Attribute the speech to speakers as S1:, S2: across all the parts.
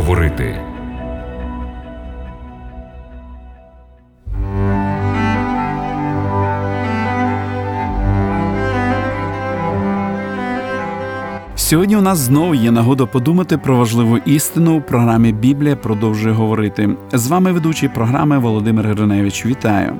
S1: говорити.
S2: Сьогодні у нас знову є нагода подумати про важливу істину у програмі «Біблія продовжує говорити». З вами ведучий програми Володимир Гриневич. Вітаю!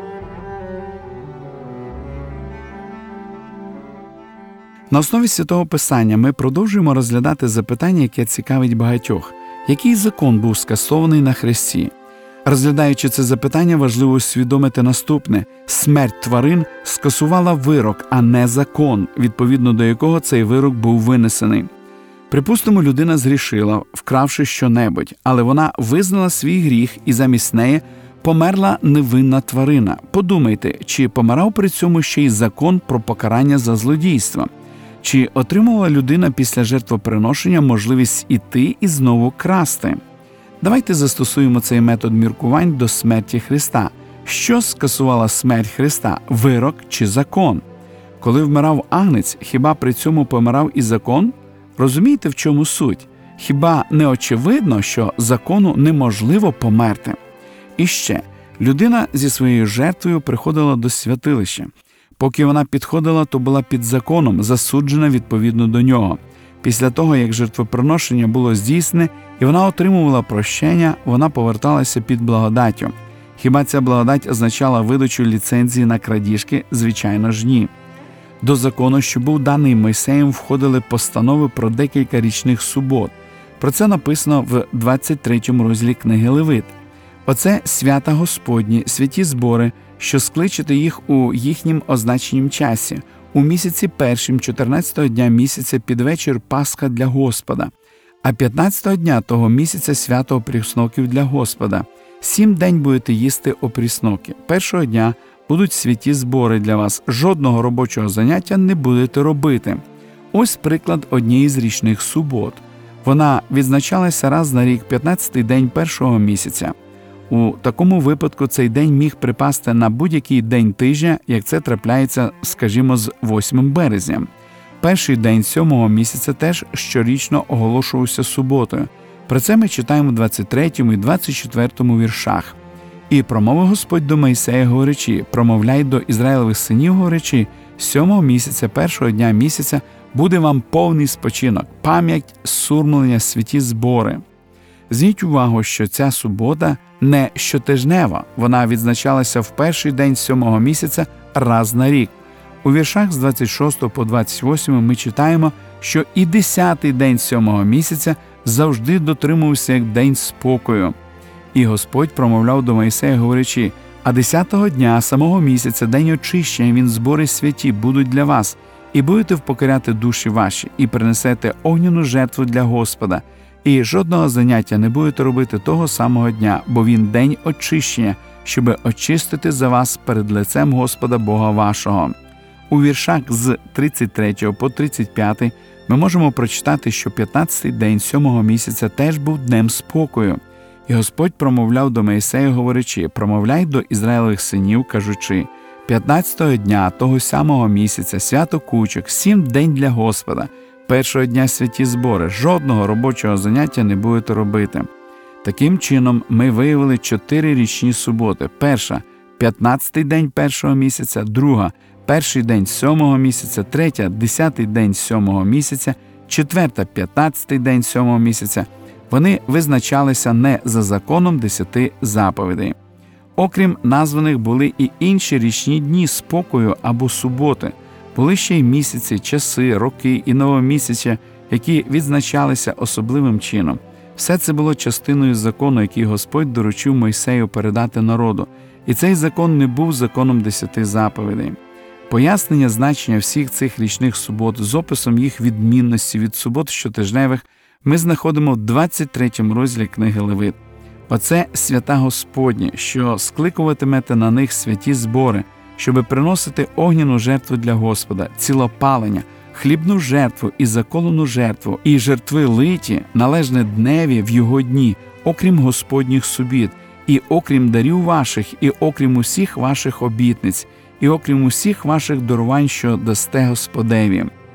S2: На основі Святого Писання ми продовжуємо розглядати запитання, яке цікавить багатьох. Який закон був скасований на хресті? Розглядаючи це запитання, важливо усвідомити наступне. Смерть тварин скасувала вирок, а не закон, відповідно до якого цей вирок був винесений. Припустимо, людина згрішила, вкравши щонебудь, але вона визнала свій гріх і замість неї померла невинна тварина. Подумайте, чи помирав при цьому ще й закон про покарання за злодійство? Чи отримувала людина після жертвоприношення можливість іти і знову красти? Давайте застосуємо цей метод міркувань до смерті Христа. Що скасувала смерть Христа – вирок чи закон? Коли вмирав агнець, хіба при цьому помирав і закон? Розумієте, в чому суть? Хіба не очевидно, що закону неможливо померти? І ще, людина зі своєю жертвою приходила до святилища. Поки вона підходила, то була під законом, засуджена відповідно до нього. Після того, як жертвоприношення було здійснене, і вона отримувала прощення, вона поверталася під благодаттю. Хіба ця благодать означала видачу ліцензії на крадіжки? Звичайно ж ні. До закону, що був даний Мойсеєм, входили постанови про декілька річних субот. Про це написано в 23 розділі книги Левит. Оце свята Господні, святі збори, що скличете їх у їхнім означенім часі, у місяці першим 14-го дня місяця під вечір Пасха для Господа, а 15-го дня того місяця свято опрісноків для Господа. 7 день будете їсти опрісноки. Першого дня будуть святі збори для вас. Жодного робочого заняття не будете робити. Ось приклад однієї з річних субот. Вона відзначалася раз на рік, 15-й день першого місяця. У такому випадку цей день міг припасти на будь-який день тижня, як це трапляється, скажімо, з 8 березня. Перший день 7-го місяця теж щорічно оголошувався суботою. Про це ми читаємо в 23 і 24 віршах. «І промовив Господь до Мойсея, говорячи, промовляй до Ізраїлевих синів, говорячи, 7-го місяця, першого дня місяця буде вам повний спочинок, пам'ять, сурмлення, святі збори». Зверніть увагу, що ця субота не щотижнева, вона відзначалася в перший день 7-го місяця раз на рік. У віршах з 26 по 28 ми читаємо, що і 10-й день 7-го місяця завжди дотримувався як день спокою. І Господь промовляв до Мойсея, говорячи, «А 10-го дня самого місяця, день очищення, він збори святі будуть для вас, і будете впокоряти душі ваші, і принесете огняну жертву для Господа, і жодного заняття не будете робити того самого дня, бо він день очищення, щоби очистити за вас перед лицем Господа Бога вашого». У віршах з 33 по 35 ми можемо прочитати, що 15-й день 7-го місяця теж був днем спокою. І Господь промовляв до Мойсея, говорячи, «Промовляй до Ізраїлевих синів, кажучи, 15-го дня того самого місяця свято кучок, 7 день для Господа, першого дня святі збори, жодного робочого заняття не будете робити». Таким чином, ми виявили 4 річні суботи. Перша – 15-й день першого місяця, друга – перший день 7-го місяця, третя – 10-й день 7-го місяця, четверта – 15-й день 7-го місяця. Вони визначалися не за законом 10 заповідей. Окрім названих були і інші річні дні спокою або суботи. Були ще й місяці, часи, роки і новомісяця, які відзначалися особливим чином. Все це було частиною закону, який Господь доручив Мойсею передати народу. І цей закон не був законом 10 заповідей. Пояснення значення всіх цих річних субот з описом їх відмінності від субот щотижневих ми знаходимо в 23 розділі книги Левит. Оце свята Господні, що скликуватимете на них святі збори, щоби приносити огняну жертву для Господа, цілопалення, хлібну жертву і заколену жертву, і жертви литі, належне дневі в його дні, окрім Господніх субіт, і окрім дарів ваших, і окрім усіх ваших обітниць, і окрім усіх ваших дарувань, що дасте Господеві.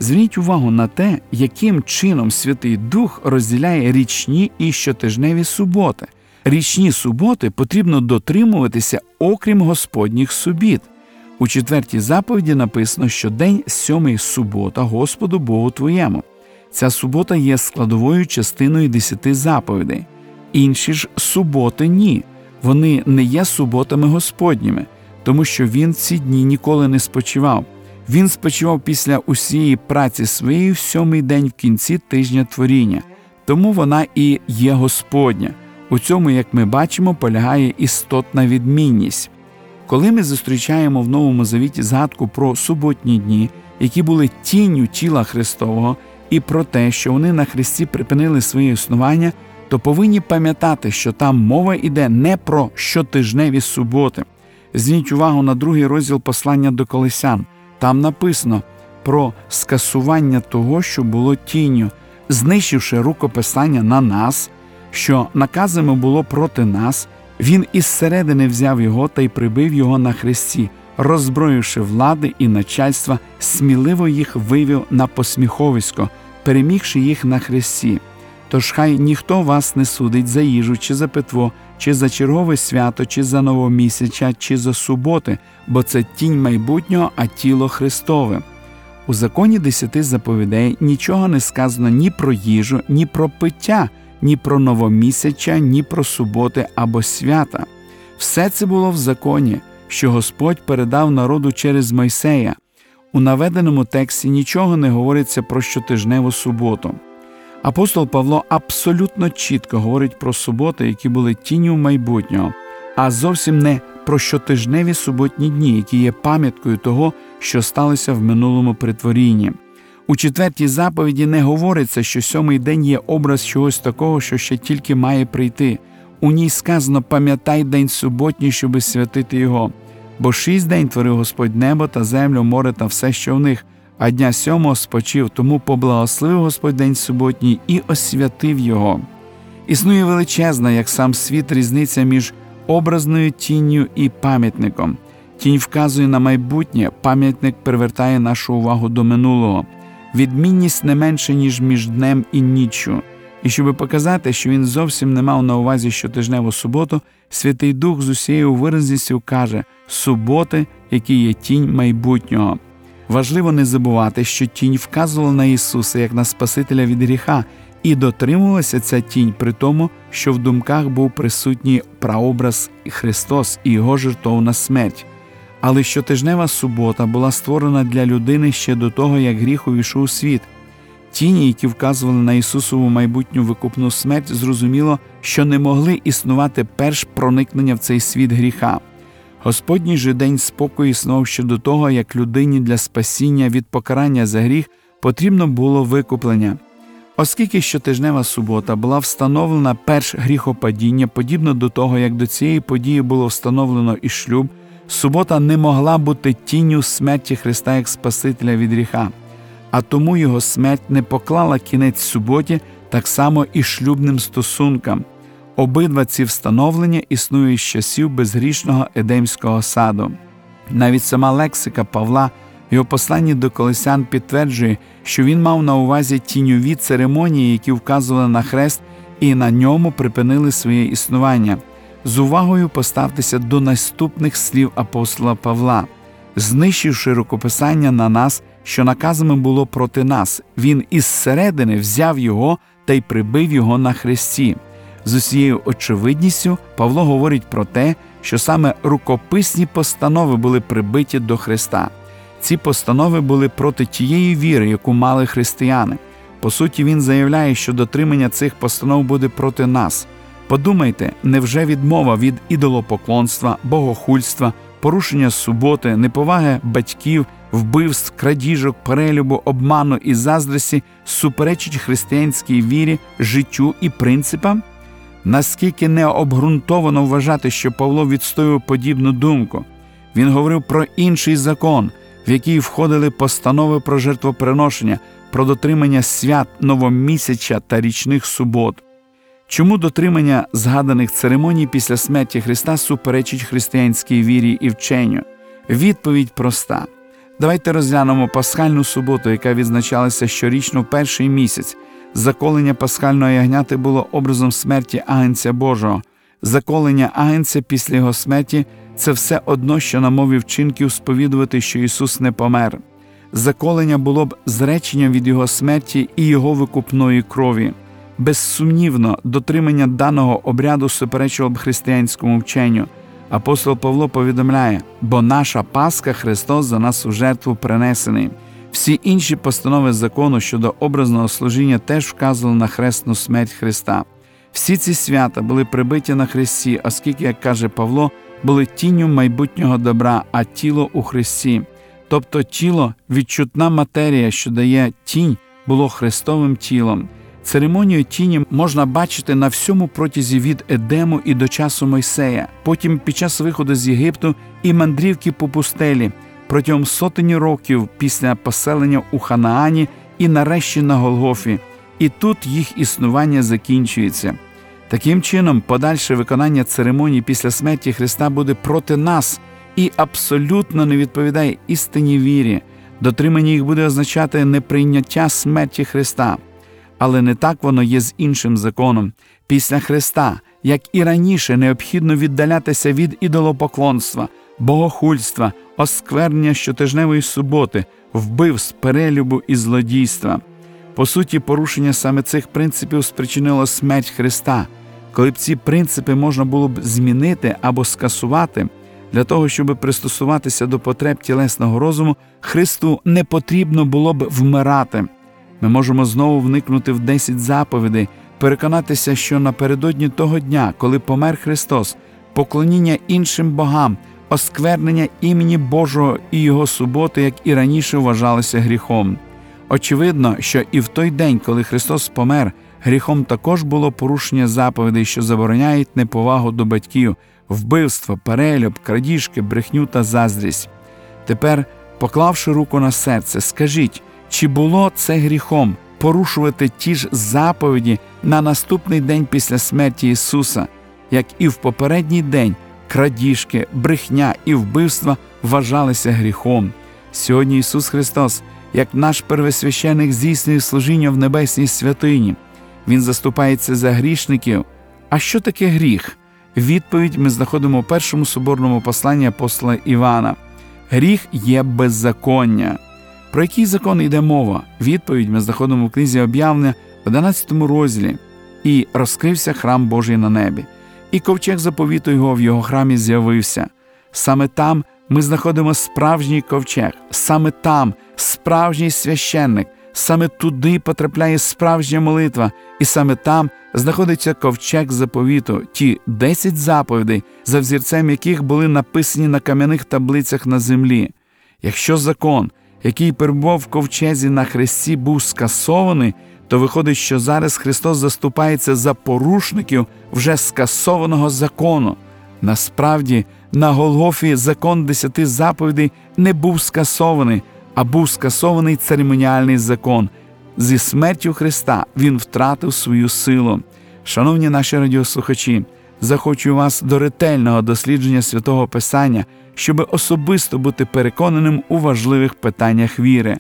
S2: Зверніть увагу на те, яким чином Святий Дух розділяє річні і щотижневі суботи. Річні суботи потрібно дотримуватися окрім Господніх субіт. У 4-й заповіді написано, що день 7-й – субота Господу Богу твоєму. Ця субота є складовою частиною 10 заповідей. Інші ж суботи – ні. Вони не є суботами Господніми, тому що Він ці дні ніколи не спочивав. Він спочивав після усієї праці своєї в 7-й день в кінці тижня творіння. Тому вона і є Господня. У цьому, як ми бачимо, полягає істотна відмінність. Коли ми зустрічаємо в Новому Завіті згадку про суботні дні, які були тінню тіла Христового, і про те, що вони на Христі припинили своє існування, то повинні пам'ятати, що там мова йде не про щотижневі суботи. Зверніть увагу на 2-й розділ послання до Колосян. Там написано про скасування того, що було тінню, знищивши рукописання на нас, що наказами було проти нас, Він із середини взяв його та й прибив його на хресті, роззброївши влади і начальства, сміливо їх вивів на посміховисько, перемігши їх на хресті. Тож хай ніхто вас не судить за їжу, чи за питво, чи за чергове свято, чи за новомісяча, чи за суботи, бо це тінь майбутнього, а тіло Христове. У законі 10 заповідей нічого не сказано ні про їжу, ні про пиття, ні про новомісяча, ні про суботи або свята. Все це було в законі, що Господь передав народу через Мойсея. У наведеному тексті нічого не говориться про щотижневу суботу. Апостол Павло абсолютно чітко говорить про суботи, які були тінню майбутнього, а зовсім не про щотижневі суботні дні, які є пам'яткою того, що сталося в минулому при творінні. У 4-й заповіді не говориться, що 7-й день є образ чогось такого, що ще тільки має прийти. У ній сказано «пам'ятай день суботній, щоби святити його». Бо 6 день творив Господь небо та землю, море та все, що в них, а дня 7-го спочив, тому поблагословив Господь день суботній і освятив його. Існує величезна, як сам світ, різниця між образною тінню і пам'ятником. Тінь вказує на майбутнє, пам'ятник привертає нашу увагу до минулого. Відмінність не менше, ніж між днем і ніччю. І щоб показати, що він зовсім не мав на увазі щотижневу суботу, Святий Дух з усією виразністю каже «суботи, які є тінь майбутнього». Важливо не забувати, що тінь вказувала на Ісуса як на Спасителя від гріха, і дотримувалася ця тінь при тому, що в думках був присутній прообраз Христос і Його жертовна смерть. Але щотижнева субота була створена для людини ще до того, як гріх увійшов у світ. Тіні, які вказували на Ісусову майбутню викупну смерть, зрозуміло, що не могли існувати перш проникнення в цей світ гріха. Господній же день спокою існував ще до того, як людині для спасіння від покарання за гріх потрібно було викуплення. Оскільки щотижнева субота була встановлена перш гріхопадіння, подібно до того, як до цієї події було встановлено і шлюб, субота не могла бути тінню смерті Христа як Спасителя від гріха. А тому Його смерть не поклала кінець суботі, так само і шлюбним стосункам. Обидва ці встановлення існують з часів безгрішного Едемського саду. Навіть сама лексика Павла в його посланні до Колосян підтверджує, що він мав на увазі тіньові церемонії, які вказували на хрест і на ньому припинили своє існування. З увагою поставтеся до наступних слів апостола Павла. «Знищивши рукописання на нас, що наказами було проти нас, він із середини взяв його та й прибив його на хресті». З усією очевидністю Павло говорить про те, що саме рукописні постанови були прибиті до Христа. Ці постанови були проти тієї віри, яку мали християни. По суті, він заявляє, що дотримання цих постанов буде проти нас. Подумайте, невже відмова від ідолопоклонства, богохульства, порушення суботи, неповаги батьків, вбивств, крадіжок, перелюбу, обману і заздрості суперечить християнській вірі, життю і принципам? Наскільки необґрунтовано вважати, що Павло відстоював подібну думку. Він говорив про інший закон, в який входили постанови про жертвоприношення, про дотримання свят, новомісяча та річних субот. Чому дотримання згаданих церемоній після смерті Христа суперечить християнській вірі і вченню? Відповідь проста. Давайте розглянемо пасхальну суботу, яка відзначалася щорічно в перший місяць. Заколення пасхального ягняти було образом смерті Агнця Божого. Заколення Агнця після його смерті – це все одно, що на мові вчинків сповідувати, що Ісус не помер. Заколення було б зреченням від Його смерті і Його викупної крові. Безсумнівно, дотримання даного обряду суперечило б християнському вченню. Апостол Павло повідомляє: «Бо наша Пасха Христос за нас у жертву принесений». Всі інші постанови закону щодо образного служіння теж вказували на хресну смерть Христа. Всі ці свята були прибиті на хресті, оскільки, як каже Павло, були тінню майбутнього добра, а тіло у Христі. Тобто тіло, відчутна матерія, що дає тінь, було Христовим тілом. Церемонію тіні можна бачити на всьому протязі від Едему і до часу Мойсея, потім під час виходу з Єгипту і мандрівки по пустелі, протягом сотень років після поселення у Ханаані і нарешті на Голгофі. І тут їх існування закінчується. Таким чином, подальше виконання церемоній після смерті Христа буде проти нас і абсолютно не відповідає істинній вірі. Дотримання їх буде означати неприйняття смерті Христа. Але не так воно є з іншим законом. Після Христа, як і раніше, необхідно віддалятися від ідолопоклонства, богохульства, осквернення щотижневої суботи, вбивств, перелюбу і злодійства. По суті, порушення саме цих принципів спричинило смерть Христа. Коли б ці принципи можна було б змінити або скасувати, для того, щоб пристосуватися до потреб тілесного розуму, Христу не потрібно було б вмирати. Ми можемо знову вникнути в 10 заповідей, переконатися, що напередодні того дня, коли помер Христос, поклоніння іншим богам, осквернення імені Божого і Його суботи, як і раніше, вважалося гріхом. Очевидно, що і в той день, коли Христос помер, гріхом також було порушення заповідей, що забороняють неповагу до батьків, вбивство, перелюб, крадіжки, брехню та заздрість. Тепер, поклавши руку на серце, скажіть, чи було це гріхом порушувати ті ж заповіді на наступний день після смерті Ісуса, як і в попередній день крадіжки, брехня і вбивства вважалися гріхом? Сьогодні Ісус Христос, як наш первосвященик, здійснює служіння в небесній святині. Він заступається за грішників. А що таке гріх? Відповідь ми знаходимо у першому соборному посланні апостола Івана. Гріх є беззаконня. Про який закон йде мова? Відповідь ми знаходимо в книзі Об'явлення в 11 розділі. «І розкрився храм Божий на небі, і ковчег заповіту його в його храмі з'явився». Саме там ми знаходимо справжній ковчег, саме там справжній священник, саме туди потрапляє справжня молитва, і саме там знаходиться ковчег заповіту, ті 10 заповідей, за взірцем яких були написані на кам'яних таблицях на землі. Якщо закон, який перебував в ковчезі на хресті, був скасований, то виходить, що зараз Христос заступається за порушників вже скасованого закону. Насправді, на Голгофі закон 10 заповідей не був скасований, а був скасований церемоніальний закон. Зі смертю Христа він втратив свою силу. Шановні наші радіослухачі, захочу вас до ретельного дослідження Святого Писання, щоб особисто бути переконаним у важливих питаннях віри.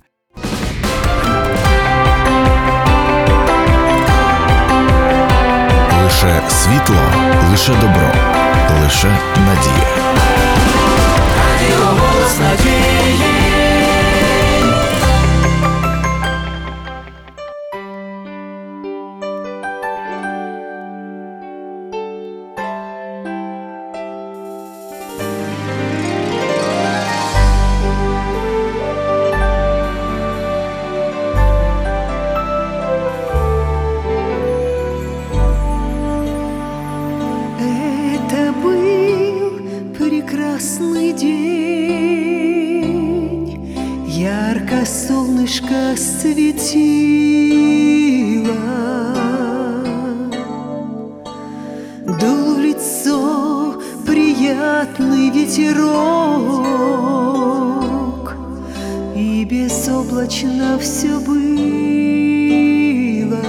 S1: Лише світло, лише добро, лише надія.
S3: Голос надії.
S4: Это был прекрасный день, ярко солнышко светило, дул в лицо приятный ветерок, и безоблачно все было.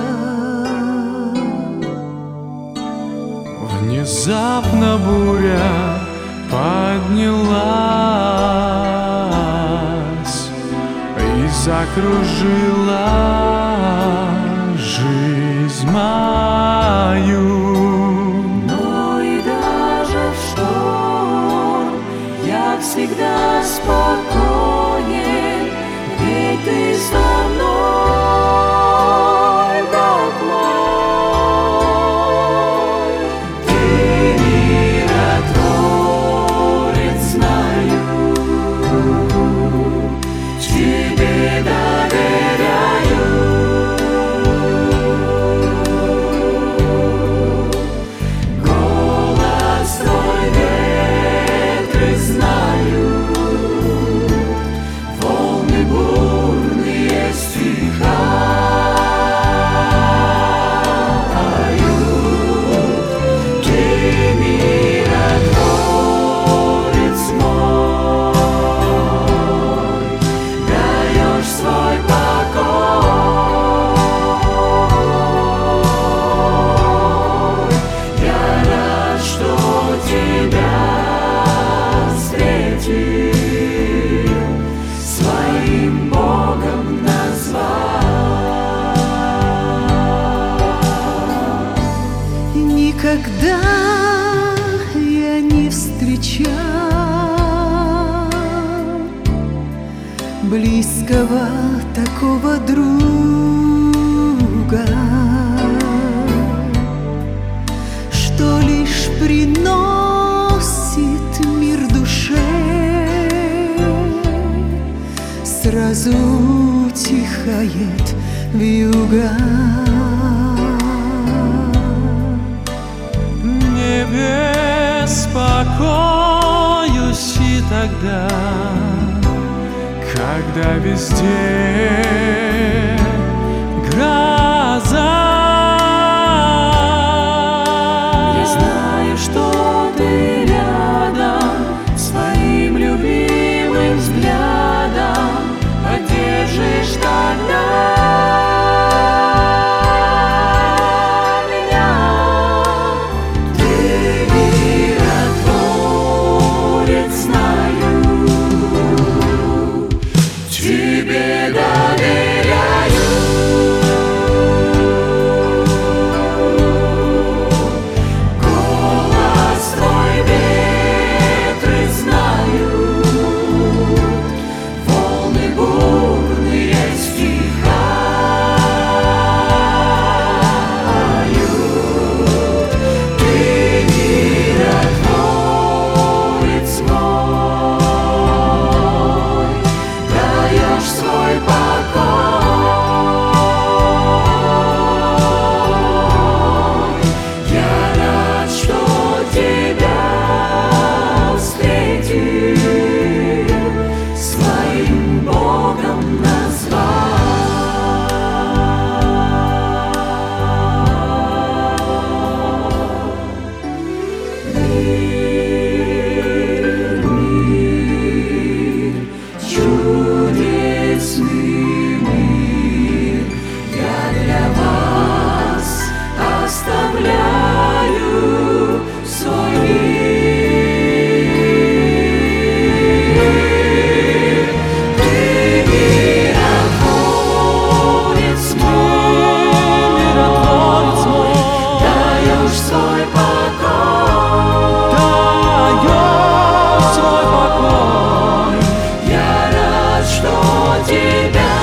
S5: Внезапно буря поднялась,
S3: закружила жизнь мою.
S4: Но и даже в шторм я всегда спокоен, ведь ты со мной, Бог мой. Ты миротворец, знаю, тебе доверяю. Голос твой ветры знают, волны бурные стихают. Ты миротворец мой, даешь свой покой. Я рад, что тебя встретил, своим Богом назвал. Никогда я не встречал близкого такого друга, что лишь приносит мир душе, сразу утихает вьюга.
S3: Не беспокоюсь и тогда, когда везде гроза.
S4: Я знаю, что ты рядом, своим любимым взглядом поддержишь тогда меня. Ты миротворец, знаю, тебе доверяю. Голос твой ветры знают, волны бурные стихают. Ты миротворец мой, даешь свой покой. Я рад, что тебя встретил, своим Богом назвал. Мир, чудесный мир, я для вас оставляю свой мир. Ты миротворец мой, даешь свой покой. Я рад, что тебя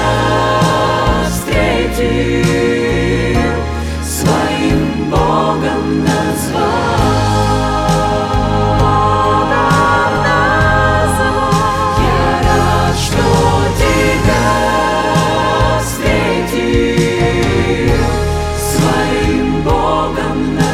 S4: встретил, своим Богом назвал. Я рад, что тебя встретил, своим Богом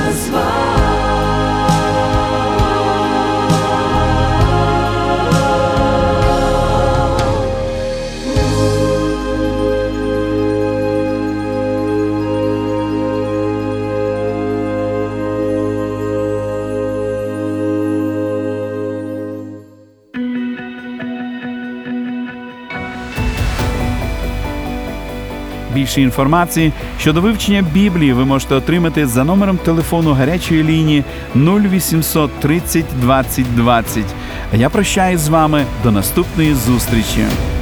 S2: Більше інформації щодо вивчення Біблії ви можете отримати за номером телефону гарячої лінії 0800 30 20 20. А я прощаюсь з вами до наступної зустрічі.